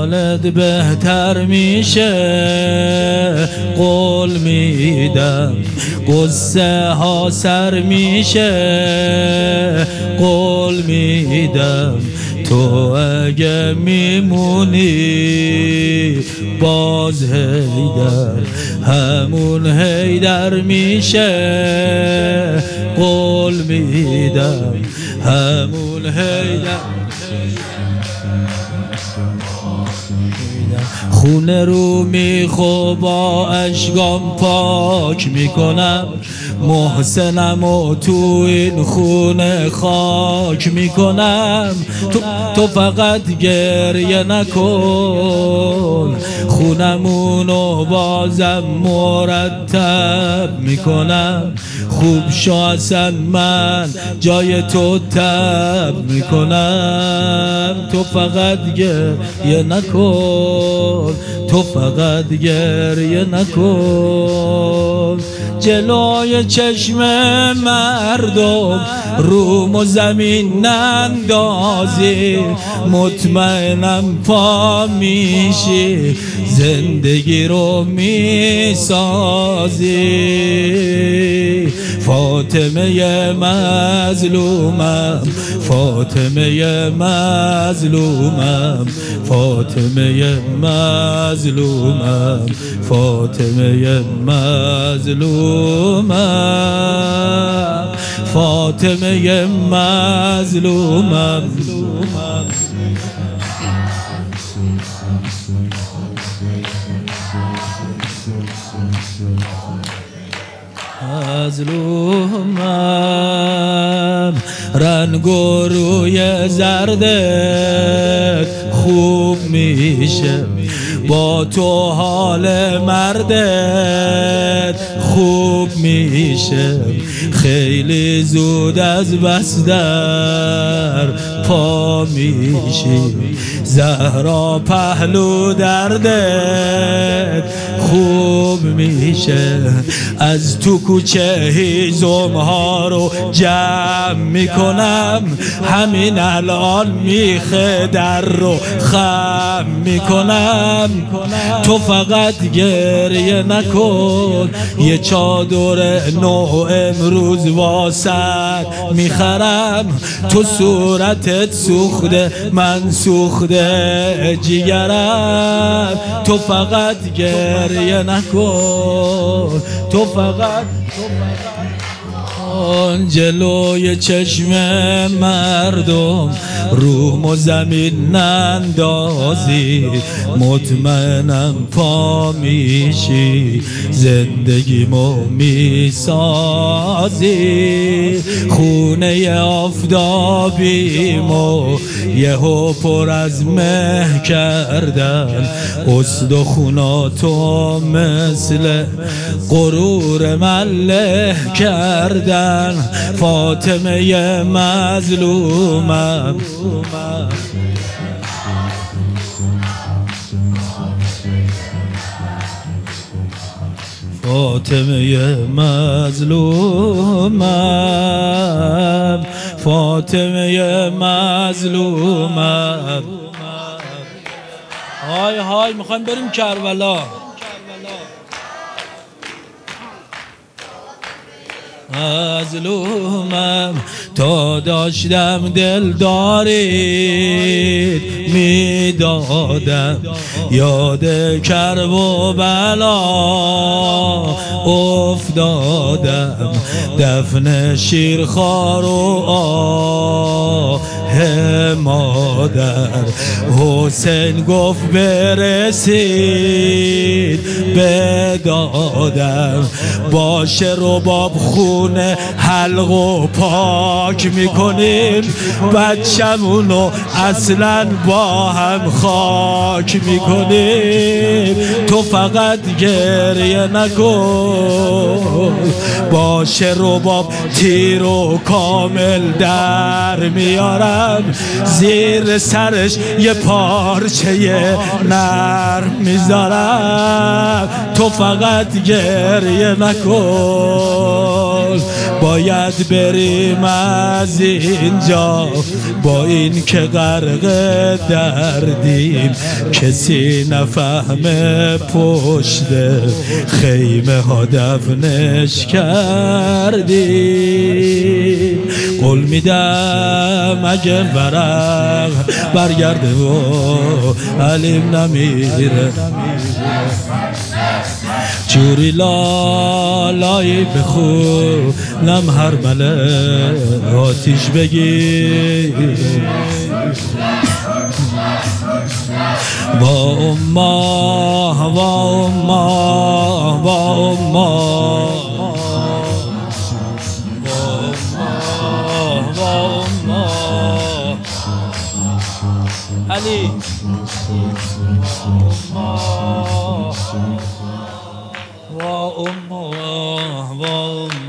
حالت بهتر میشه قول میدم، قصه ها سر میشه قول میدم، تو اگه میمونی باز حیدر همون حیدر میشه قول میدم همون حیدر. خونه رو میخو با اشکام پاک میکنم، محسنم و تو این خونه خاک میکنم. تو فقط گریه نکن، خونمونو بازم مرتب میکنم. خوب شو اصلا من جای تو تب میکنم. تو فقط گریه نکن، تو فقط گریه نکن. جلوی چشم مردم روم و زمین نندازی، مطمئنم پا میشی زندگی رو میسازی. فاطمه مظلومم، فاطمه مظلومم، فاطمه مظلومم، فاطمه مظلومم، فاطمه مظلومم. مظلومم رنگ و روی زردت خوب میشه، با تو حال مردت خوب میشه. خیلی زود از بستر پا میشی، زهرا پهلو دردت خوب میشه. از تو کوچه هیزم ها رو جمع میکنم، همین الان میخه در رو خم میکنم. تو فقط گریه نکن، یه چادر نو امروز واسط میخرم. تو صورتت سوخته من سوخته جیگرم. تو فقط گریه نکن، تو فقط جلوی چشم مردم روم و زمین نندازی، مطمئنم پا میشی زندگیمو میسازی. خونه آفتابیمو یهو پر از مه کردن، استخوناتو مثل غرور مله کردن. فاطمه مظلومم، فاطمه مظلومم، فاطمه مظلومم. های های میخوایم بریم کربلا. مظلومم تا داشتم دل دارید میدادم، یاد کرب و بلا افتادم. دفن شیرخوار و آه مادر، حسین گفت برسید بدادم. باشه رباب خونه حلق و پاک میکنیم، بچمونو اصلا با هم خاک میکنیم. تو فقط گریه نکن، باشه رباب تیر و کامل در میارم. من زیر سرش یه پارچه نرم میذارم. تو فقط گریه نکن، باید بریم از اینجا، با این که غرق دردیم، کسی نفهمه پشت خیمه ها دفنش کردیم. قول میدم اگه ورق برگرده و علیم نمیره، جوری لالایی بخونم هر مله آتیش بگیر. با امه با امه با امه علی و امه و